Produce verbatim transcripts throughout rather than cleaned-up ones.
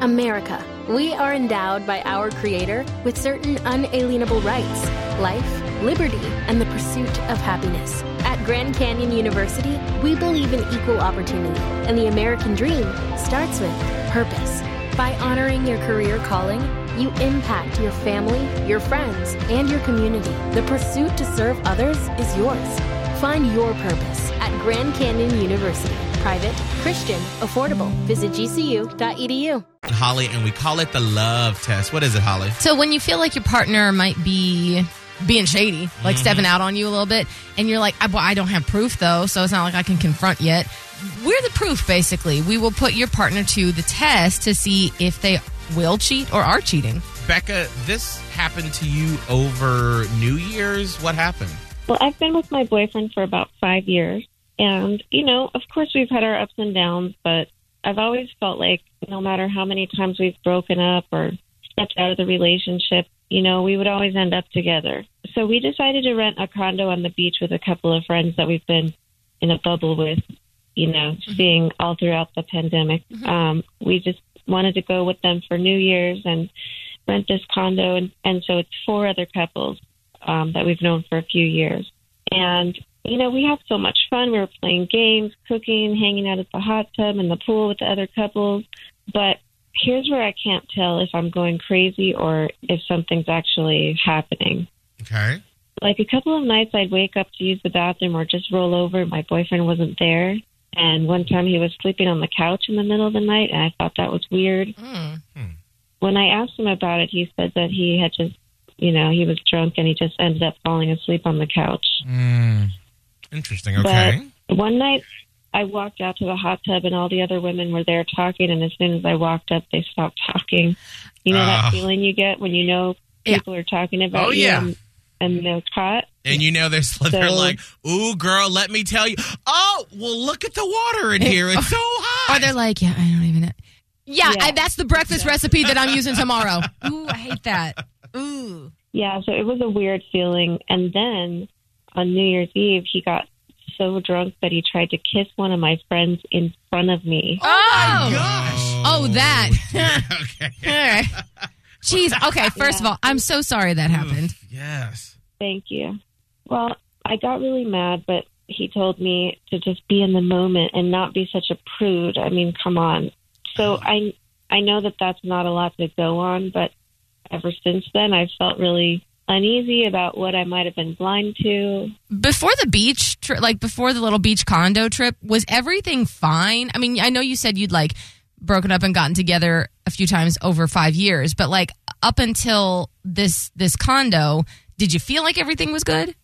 America. We are endowed by our Creator with certain unalienable rights: life, liberty, and the pursuit of happiness. At Grand Canyon University, we believe in equal opportunity, and the American dream starts with purpose. By honoring your career calling, you impact your family, your friends, and your community. The pursuit to serve others is yours. Find your purpose at Grand Canyon University. Private, Christian, affordable. Visit G C U dot E D U. Holly, and we call it the love test. What is it, Holly? So when you feel like your partner might be being shady, like mm-hmm. stepping out on you a little bit, and you're like, I, well, I don't have proof, though, so it's not like I can confront yet. We're the proof, basically. We will put your partner to the test to see if they will cheat or are cheating. Becca, this happened to you over New Year's. What happened? Well, I've been with my boyfriend for about five years. And, you know, of course we've had our ups and downs, but I've always felt like no matter how many times we've broken up or stepped out of the relationship, you know, we would always end up together. So we decided to rent a condo on the beach with a couple of friends that we've been in a bubble with, you know, mm-hmm. seeing all throughout the pandemic. Mm-hmm. Um, we just wanted to go with them for New Year's and rent this condo. And, and so it's four other couples um, that we've known for a few years. And you know, we have so much fun. We were playing games, cooking, hanging out at the hot tub and the pool with the other couples. But here's where I can't tell if I'm going crazy or if something's actually happening. Okay. Like a couple of nights I'd wake up to use the bathroom or just roll over. My boyfriend wasn't there. And one time he was sleeping on the couch in the middle of the night, and I thought that was weird. Mm-hmm. When I asked him about it, he said that he had just, you know, he was drunk and he just ended up falling asleep on the couch. Mm. Interesting. Okay. But one night I walked out to the hot tub and all the other women were there talking. And as soon as I walked up, they stopped talking. You know uh, that feeling you get when you know people yeah. are talking about oh, you yeah. and, and they're caught. And you know they're, so, they're like, ooh, girl, let me tell you. Oh, well, look at the water in here. It's so hot. Or they're like, yeah, I don't even know. Yeah, yeah. I, that's the breakfast recipe that I'm using tomorrow. Ooh, I hate that. Ooh. Yeah, so it was a weird feeling. And then on New Year's Eve, he got so drunk that he tried to kiss one of my friends in front of me. Oh, my gosh. Oh, that. Okay. All right. Jeez. Okay, first yeah. of all, I'm so sorry that happened. Oof, yes. Thank you. Well, I got really mad, but he told me to just be in the moment and not be such a prude. I mean, come on. So I, I know that that's not a lot to go on, but ever since then, I've felt really uneasy about what I might have been blind to. Before the beach trip, like before the little beach condo trip, was everything fine? I mean, I know you said you'd like broken up and gotten together a few times over five years, but like up until this this condo, did you feel like everything was good?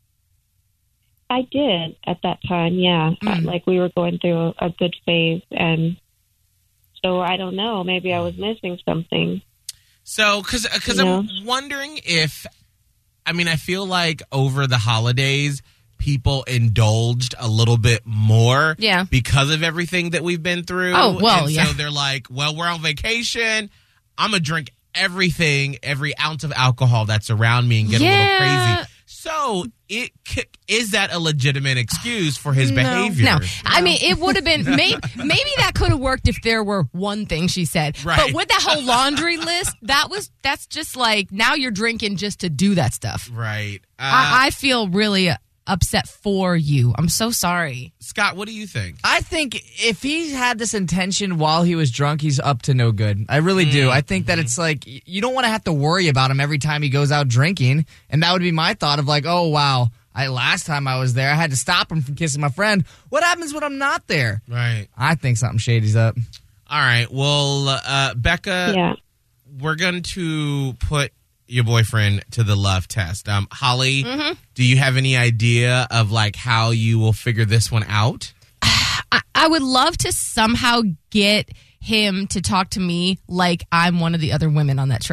I did at that time, yeah. Mm. Like we were going through a, a good phase, and so I don't know, maybe I was missing something. So, because because I'm wondering if, I mean, I feel like over the holidays, people indulged a little bit more yeah. because of everything that we've been through. Oh, well, and yeah. So they're like, well, we're on vacation. I'm going to drink everything, every ounce of alcohol that's around me and get yeah. a little crazy. So, it is that a legitimate excuse for his no, behavior? No. I mean, it would have been, maybe, maybe that could have worked if there were one thing she said. Right. But with that whole laundry list, that was, that's just like, now you're drinking just to do that stuff. Right. Uh, I, I feel really upset for you. I'm so sorry. Scott, what do you think? I think if he had this intention while he was drunk, he's up to no good. I really mm. do. I think that it's like, you don't want to have to worry about him every time he goes out drinking. And that would be my thought of like, oh, wow, I last time I was there, I had to stop him from kissing my friend. What happens when I'm not there? Right. I think something shady's up. All right. Well, uh, Becca, yeah. we're going to put your boyfriend to the love test. Um, Holly, mm-hmm. do you have any idea of like how you will figure this one out? I, I would love to somehow get him to talk to me like I'm one of the other women on that trip.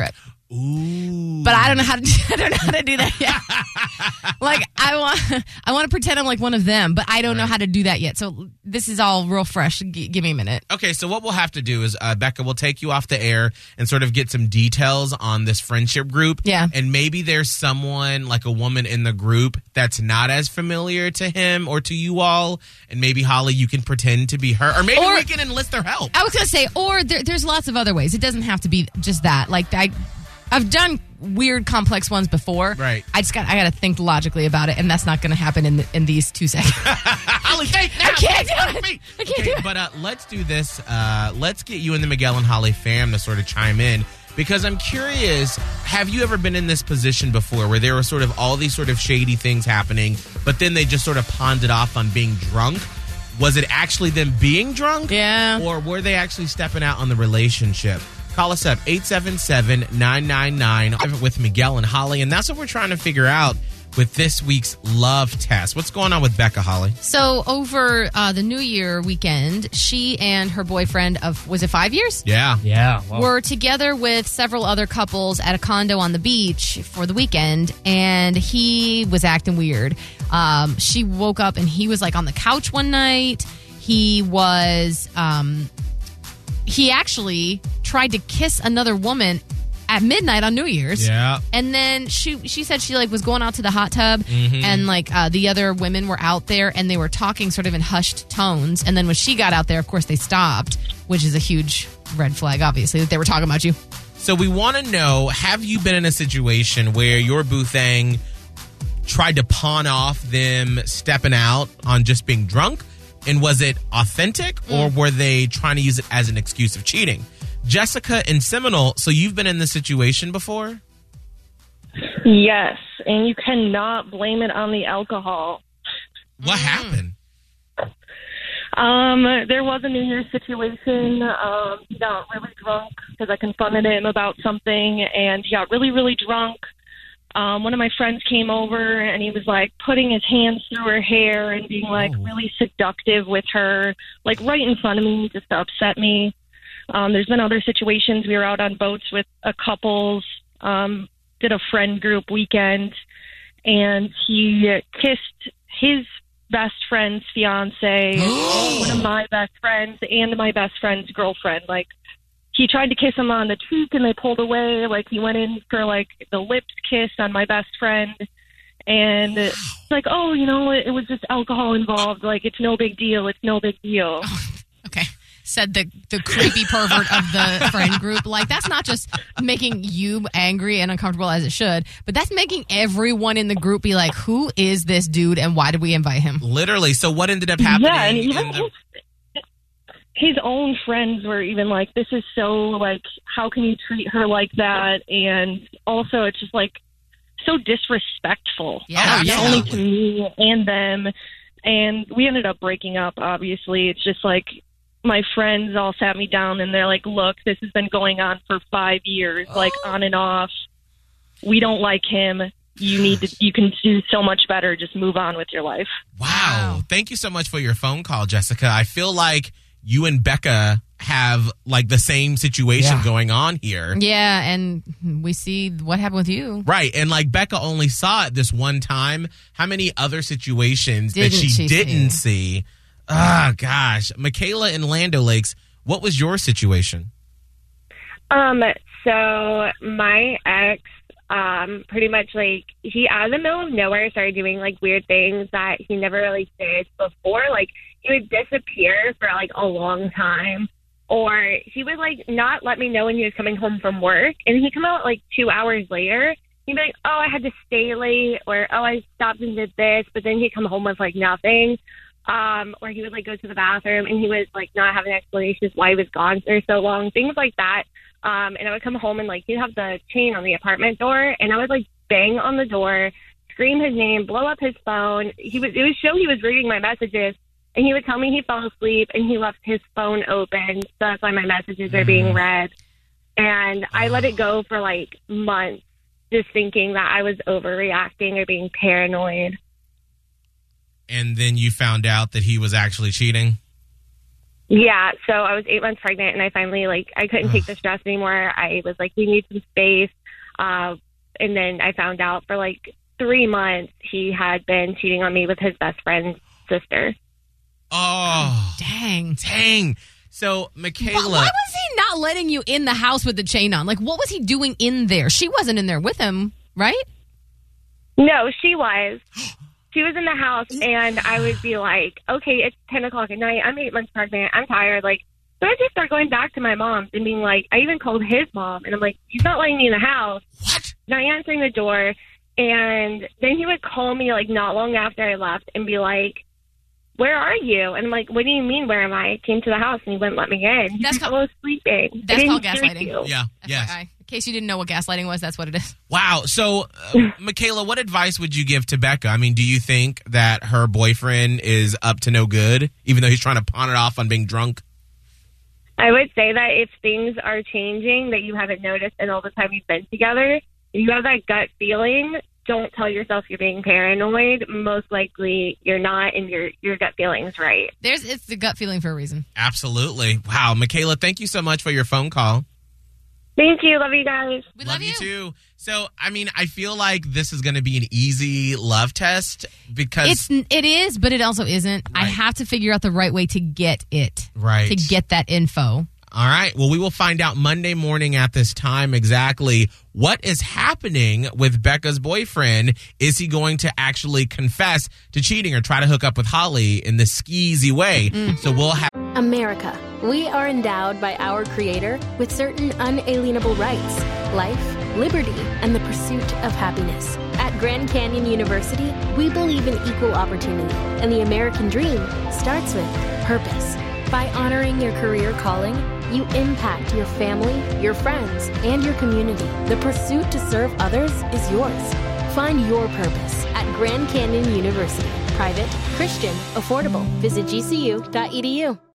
Ooh. But I don't know how to do, I don't know how to do that yet. Like I want I want to pretend I'm like one of them, but I don't right. know how to do that yet. So this is all real fresh. G- give me a minute. Okay, so what we'll have to do is uh, Becca will take you off the air and sort of get some details on this friendship group. Yeah. And maybe there's someone like a woman in the group that's not as familiar to him or to you all, and maybe Holly, you can pretend to be her, or maybe or, we can enlist their help. I was gonna say, or there, there's lots of other ways. It doesn't have to be just that. Like I. I've done weird, complex ones before. Right. I just got I got to think logically about it, and that's not going to happen in the, in these two seconds. Holly, think now. I can't do it. I can't okay, do it. But uh, let's do this. Uh, let's get you and the Miguel and Holly fam to sort of chime in, because I'm curious. Have you ever been in this position before, where there were sort of all these sort of shady things happening, but then they just sort of pawned it off on being drunk? Was it actually them being drunk? Yeah. Or were they actually stepping out on the relationship? Call us up, eight seven seven, nine nine nine, with Miguel and Holly. And that's what we're trying to figure out with this week's love test. What's going on with Becca, Holly? So over uh, the New Year weekend, she and her boyfriend of, was it five years? Yeah. Yeah. Wow. Were together with several other couples at a condo on the beach for the weekend, and he was acting weird. Um, she woke up and he was like on the couch one night. He was... Um, He actually tried to kiss another woman at midnight on New Year's. Yeah. And then she she said she like was going out to the hot tub, mm-hmm. and like uh, the other women were out there and they were talking sort of in hushed tones. And then when she got out there, of course, they stopped, which is a huge red flag, obviously, that they were talking about you. So we want to know, have you been in a situation where your boo thang tried to pawn off them stepping out on just being drunk? And was it authentic, or were they trying to use it as an excuse of cheating? Jessica in Seminole, so you've been in this situation before? Yes, and you cannot blame it on the alcohol. What happened? Um, there was a New Year's situation. Um, he got really drunk because I confronted him about something, and he got really, really drunk. Um, one of my friends came over, and he was, like, putting his hands through her hair and being, like, oh. really seductive with her, like, right in front of me, just to upset me. Um, there's been other situations. We were out on boats with a couples, um, did a friend group weekend, and he kissed his best friend's fiance, one of my best friends, and my best friend's girlfriend, like, he tried to kiss him on the cheek, and they pulled away. Like, he went in for, like, the lips kiss on my best friend. And it's like, oh, you know, it, it was just alcohol involved. Like, it's no big deal. It's no big deal. Okay. Said the, the creepy pervert of the friend group. Like, that's not just making you angry and uncomfortable as it should, but that's making everyone in the group be like, who is this dude and why did we invite him? Literally. So what ended up happening? Yeah, and even in the- his, his own friends were even like, this is so, like, how can you treat her like that? And also, it's just, like, so disrespectful. Yeah, oh, not yeah. only to me and them. And we ended up breaking up, obviously. It's just, like, my friends all sat me down, and they're like, look, this has been going on for five years, like, on and off. We don't like him. You need to, you can do so much better. Just move on with your life. Wow. Wow. Thank you so much for your phone call, Jessica. I feel like you and Becca have like the same situation Yeah. going on here. Yeah, and we see what happened with you. Right. And like Becca only saw it this one time. How many other situations Didn't that she, she didn't see? see? Ah, gosh. Michaela in Land O'Lakes, what was your situation? Um, so my ex, um, pretty much like he out of the middle of nowhere started doing like weird things that he never really did before. Like he would disappear for like a long time, or he would like not let me know when he was coming home from work, and he'd come out like two hours later. He'd be like, oh, I had to stay late, or oh, I stopped and did this, but then he'd come home with like nothing. Um, or he would like go to the bathroom and he would like not have an explanation as why he was gone for so long, things like that. Um, and I would come home and like he'd have the chain on the apartment door, and I would like bang on the door, scream his name, blow up his phone. He was it would show he was reading my messages, and he would tell me he fell asleep and he left his phone open, so that's why my messages are being read. And I let it go for like months, just thinking that I was overreacting or being paranoid. And then you found out that he was actually cheating? Yeah, so I was eight months pregnant, and I finally, like, I couldn't take the stress anymore. I was like, we need some space. Uh, and then I found out for like three months he had been cheating on me with his best friend's sister. Oh, Dang. dang. So, Michaela. Why, why was he not letting you in the house with the chain on? Like, what was he doing in there? She wasn't in there with him, right? No, she was. She was in the house, and I would be like, okay, it's ten o'clock at night. I'm eight months pregnant. I'm tired. Like, so I just start going back to my mom's and being like, I even called his mom, and I'm like, he's not letting me in the house. What? Not answering the door. And then he would call me, like, not long after I left and be like, where are you? And I'm like, what do you mean, where am I? I came to the house, and he wouldn't let me in. That's He called- was sleeping. I that's didn't called hear gaslighting. you. Yeah. Yes. F Y I. In case you didn't know what gaslighting was, that's what it is. Wow. So, uh, Michaela, what advice would you give to Becca? I mean, do you think that her boyfriend is up to no good, even though he's trying to pawn it off on being drunk? I would say that if things are changing that you haven't noticed in all the time you've been together, if you have that gut feeling, don't tell yourself you're being paranoid. Most likely you're not, and your your gut feeling's right. There's It's the gut feeling for a reason. Absolutely. Wow. Michaela, thank you so much for your phone call. Thank you. Love you guys. We love, you too. So, I mean, I feel like this is going to be an easy love test because It's it is, but it also isn't. I Right. have to figure out the right way to get it, right. to get that info. All right. Well, we will find out Monday morning at this time exactly what is happening with Becca's boyfriend. Is he going to actually confess to cheating or try to hook up with Holly in this skeezy way? So we'll have. America. We are endowed by our Creator with certain unalienable rights: life, liberty, and the pursuit of happiness. At Grand Canyon University, we believe in equal opportunity, and the American dream starts with purpose. By honoring your career calling, you impact your family, your friends, and your community. The pursuit to serve others is yours. Find your purpose at Grand Canyon University. Private, Christian, affordable. Visit G C U dot E D U.